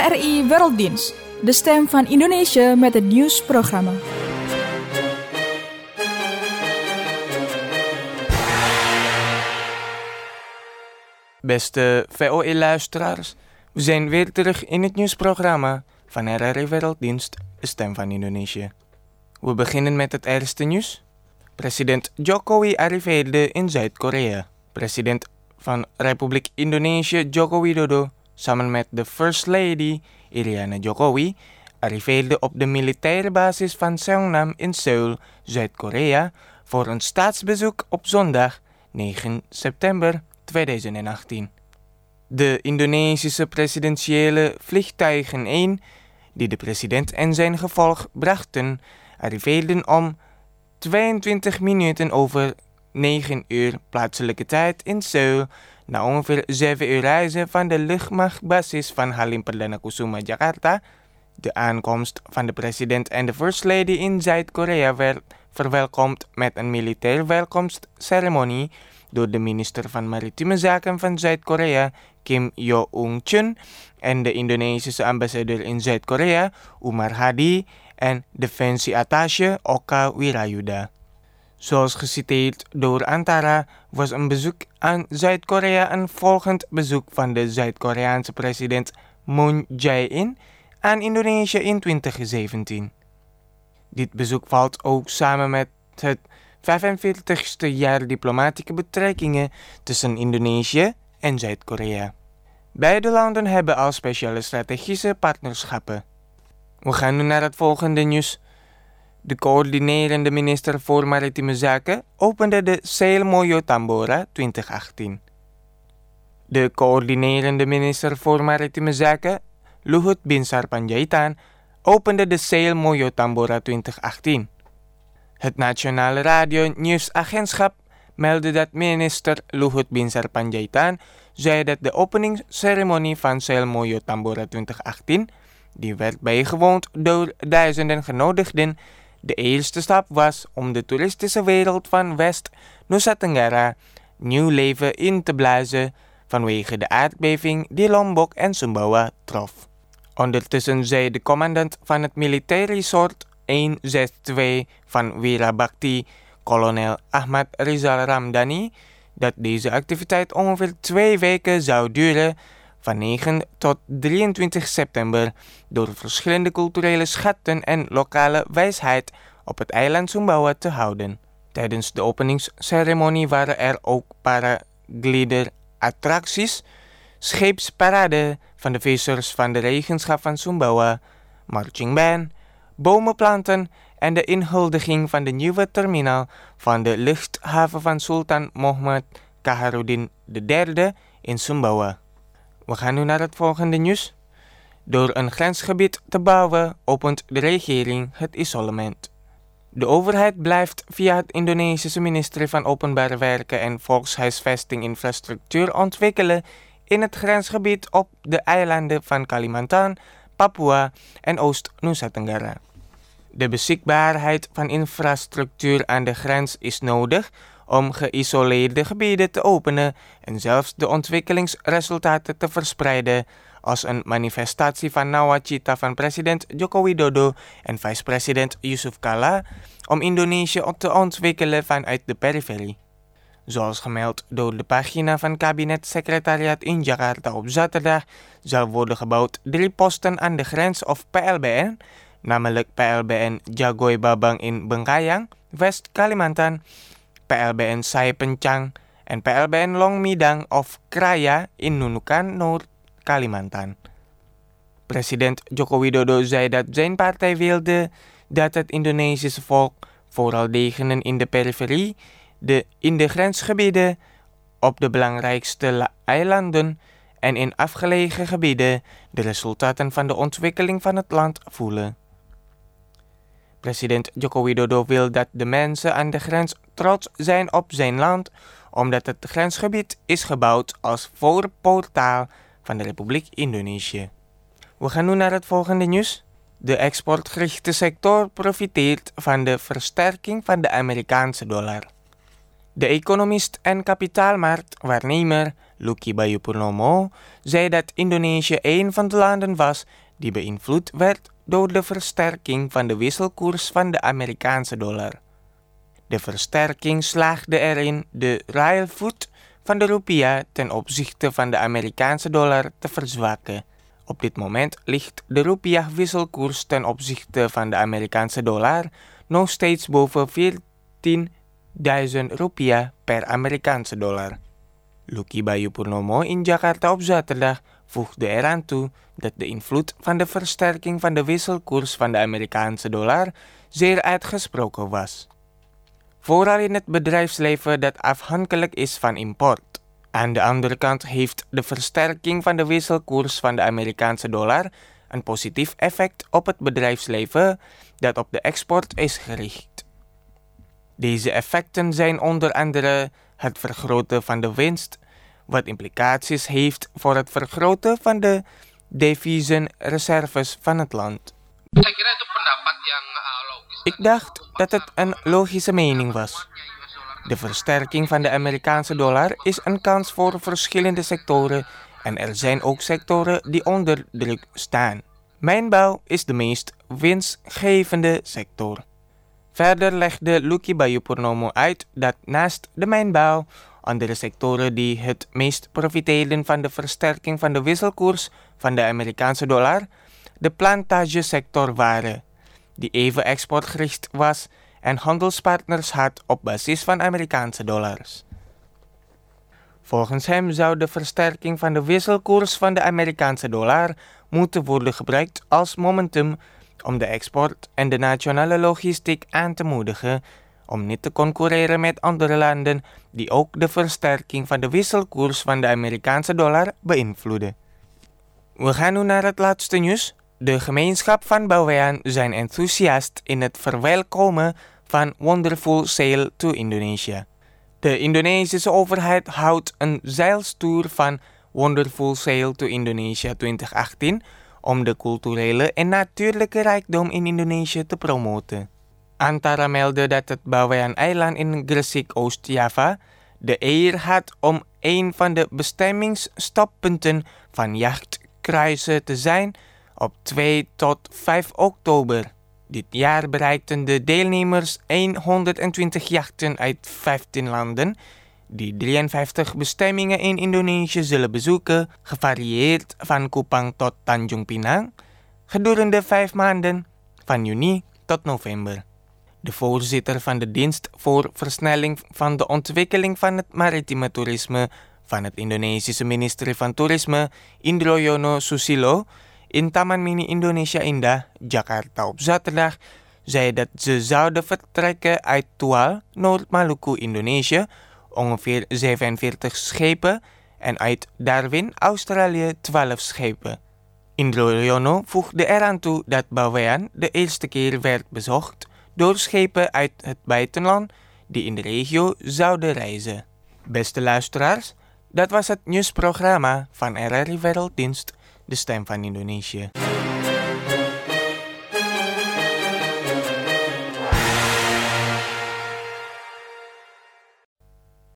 RRI Werelddienst, de stem van Indonesië met het nieuwsprogramma. Beste VOA-luisteraars, we zijn weer terug in het nieuwsprogramma van RRI Werelddienst, de stem van Indonesië. We beginnen met het eerste nieuws. President Jokowi arriveerde in Zuid-Korea. President van Republiek Indonesië Joko Widodo samen met de First Lady Iriana Jokowi arriveerde op de militaire basis van Seongnam in Seoul, Zuid-Korea voor een staatsbezoek op zondag 9 september 2018. De Indonesische presidentiële vliegtuigen 1, die de president en zijn gevolg brachten, arriveerden om 22 minuten over 9 uur plaatselijke tijd in Seoul, na ongeveer 7 uur reizen van de luchtmachtbasis van Halim Perdana Kusuma, Jakarta. De aankomst van de president en de First Lady in Zuid-Korea werd verwelkomd met een militair welkomstceremonie door de minister van Maritieme Zaken van Zuid-Korea, Kim Yo-eung-chun, en de Indonesische ambassadeur in Zuid-Korea, Umar Hadi, en defensieattaché Oka Wirayuda. Zoals geciteerd door Antara was een bezoek aan Zuid-Korea een volgend bezoek van de Zuid-Koreaanse president Moon Jae-in aan Indonesië in 2017. Dit bezoek valt ook samen met het 45ste jaar diplomatieke betrekkingen tussen Indonesië en Zuid-Korea. Beide landen hebben al speciale strategische partnerschappen. We gaan nu naar het volgende nieuws. De coördinerende minister voor Maritieme Zaken opende de Sail Moyo Tambora 2018. De coördinerende minister voor Maritieme Zaken, Luhut Binsar Panjaitan, opende de Sail Moyo Tambora 2018. Het Nationale Radio Nieuwsagentschap meldde dat minister Luhut Binsar Panjaitan zei dat de openingsceremonie van Sail Moyo Tambora 2018, die werd bijgewoond door duizenden genodigden, de eerste stap was om de toeristische wereld van West-Nusa Tenggara nieuw leven in te blazen vanwege de aardbeving die Lombok en Sumbawa trof. Ondertussen zei de commandant van het militair resort 162 van Wirabakti, kolonel Ahmad Rizal Ramdhani, dat deze activiteit ongeveer 2 weken zou duren, van 9 tot 23 september, door verschillende culturele schatten en lokale wijsheid op het eiland Sumbawa te houden. Tijdens de openingsceremonie waren er ook paraglider-attracties, scheepsparade van de vissers van de regenschap van Sumbawa, marching band, bomen planten en de inhuldiging van de nieuwe terminal van de luchthaven van Sultan Mohammed Kaharuddin III in Sumbawa. We gaan nu naar het volgende nieuws. Door een grensgebied te bouwen opent de regering het isolement. De overheid blijft via het Indonesische ministerie van Openbare Werken en Volkshuisvesting Infrastructuur ontwikkelen in het grensgebied op de eilanden van Kalimantan, Papua en Oost-Nusa Tenggara. De beschikbaarheid van infrastructuur aan de grens is nodig om geïsoleerde gebieden te openen en zelfs de ontwikkelingsresultaten te verspreiden als een manifestatie van nawacita van president Joko Widodo en vice-president Yusuf Kala om Indonesië te ontwikkelen vanuit de periferie. Zoals gemeld door de pagina van kabinetsecretariaat in Jakarta op zaterdag zal worden gebouwd 3 posten aan de grens of PLBN, namelijk PLBN Jagoy Babang in Bengkayang, West-Kalimantan, PLBN Sai-Pencang en PLBN Long Midang of Kraya in Nunukan, Noord-Kalimantan. President Joko Widodo zei dat zijn partij wilde dat het Indonesische volk, vooral degenen in de periferie, in de grensgebieden, op de belangrijkste eilanden en in afgelegen gebieden de resultaten van de ontwikkeling van het land voelen. President Joko Widodo wil dat de mensen aan de grens trots zijn op zijn land, omdat het grensgebied is gebouwd als voorportaal van de Republiek Indonesië. We gaan nu naar het volgende nieuws. De exportgerichte sector profiteert van de versterking van de Amerikaanse dollar. De economist en kapitaalmarktwaarnemer Lucky Bayu Purnomo, zei dat Indonesië een van de landen was die beïnvloed werd door de versterking van de wisselkoers van de Amerikaanse dollar. De versterking slaagde erin de ruilvoet van de rupiah ten opzichte van de Amerikaanse dollar te verzwakken. Op dit moment ligt de rupiah-wisselkoers ten opzichte van de Amerikaanse dollar nog steeds boven 14.000 rupiah per Amerikaanse dollar. Lucky Bayu Purnomo in Jakarta op zaterdag voegde eraan toe dat de invloed van de versterking van de wisselkoers van de Amerikaanse dollar zeer uitgesproken was. Vooral in het bedrijfsleven dat afhankelijk is van import. Aan de andere kant heeft de versterking van de wisselkoers van de Amerikaanse dollar een positief effect op het bedrijfsleven dat op de export is gericht. Deze effecten zijn onder andere het vergroten van de winst, wat implicaties heeft voor het vergroten van de deviezenreserves van het land. Ik dacht dat het een logische mening was. De versterking van de Amerikaanse dollar is een kans voor verschillende sectoren en er zijn ook sectoren die onder druk staan. Mijnbouw is de meest winstgevende sector. Verder legde Lucky Bayu Purnomo uit dat naast de mijnbouw andere sectoren die het meest profiteren van de versterking van de wisselkoers van de Amerikaanse dollar de plantagesector waren, die even exportgericht was en handelspartners had op basis van Amerikaanse dollars. Volgens hem zou de versterking van de wisselkoers van de Amerikaanse dollar moeten worden gebruikt als momentum om de export en de nationale logistiek aan te moedigen, om niet te concurreren met andere landen die ook de versterking van de wisselkoers van de Amerikaanse dollar beïnvloeden. We gaan nu naar het laatste nieuws. De gemeenschap van Bawean zijn enthousiast in het verwelkomen van Wonderful Sail to Indonesia. De Indonesische overheid houdt een zeilstoer van Wonderful Sail to Indonesia 2018 om de culturele en natuurlijke rijkdom in Indonesië te promoten. Antara meldde dat het Bawean-eiland in Gresik, Oost-Java, de eer had om een van de bestemmingsstoppunten van jachtkruisen te zijn op 2 tot 5 oktober. Dit jaar bereikten de deelnemers 120 jachten uit 15 landen, die 53 bestemmingen in Indonesië zullen bezoeken, gevarieerd van Kupang tot Tanjung Pinang, gedurende 5 maanden, van juni tot november. De voorzitter van de dienst voor versnelling van de ontwikkeling van het maritieme toerisme van het Indonesische ministerie van Toerisme, Indroyono Susilo, in Taman Mini Indonesia Indah, Jakarta op zaterdag, zei dat ze zouden vertrekken uit Tual, Noord-Maluku, Indonesië, ongeveer 47 schepen, en uit Darwin, Australië, 12 schepen. Indroyono voegde eraan toe dat Bawean de eerste keer werd bezocht door schepen uit het buitenland die in de regio zouden reizen. Beste luisteraars, dat was het nieuwsprogramma van RRI Werelddienst, de stem van Indonesië.